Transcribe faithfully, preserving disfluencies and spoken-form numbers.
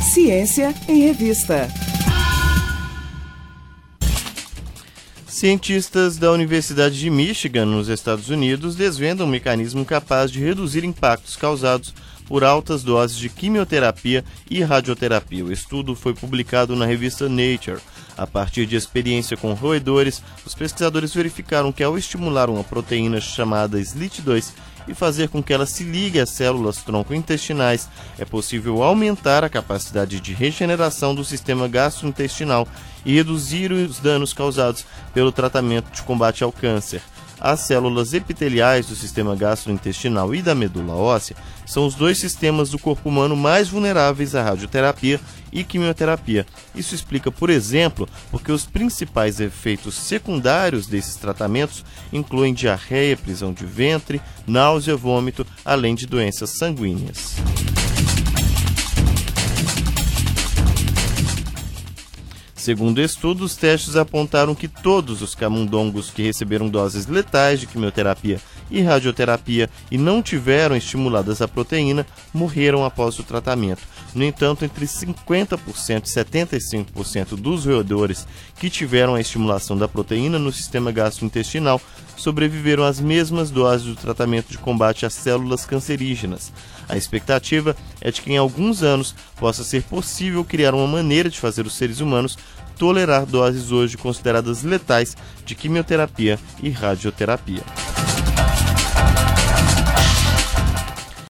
Ciência em Revista. Cientistas da Universidade de Michigan, nos Estados Unidos, desvendam um mecanismo capaz de reduzir impactos causados por altas doses de quimioterapia e radioterapia. O estudo foi publicado na revista Nature. A partir de experiência com roedores, os pesquisadores verificaram que ao estimular uma proteína chamada S L I T dois e fazer com que ela se ligue às células tronco-intestinais, é possível aumentar a capacidade de regeneração do sistema gastrointestinal e reduzir os danos causados pelo tratamento de combate ao câncer. As células epiteliais do sistema gastrointestinal e da medula óssea são os dois sistemas do corpo humano mais vulneráveis à radioterapia e quimioterapia. Isso explica, por exemplo, porque os principais efeitos secundários desses tratamentos incluem diarreia, prisão de ventre, náusea, vômito, além de doenças sanguíneas. Segundo estudos, testes apontaram que todos os camundongos que receberam doses letais de quimioterapia e radioterapia e não tiveram estimuladas a proteína morreram após o tratamento. No entanto, entre cinquenta por cento e setenta e cinco por cento dos roedores que tiveram a estimulação da proteína no sistema gastrointestinal sobreviveram às mesmas doses do tratamento de combate às células cancerígenas. A expectativa é de que em alguns anos possa ser possível criar uma maneira de fazer os seres humanos tolerar doses hoje consideradas letais de quimioterapia e radioterapia.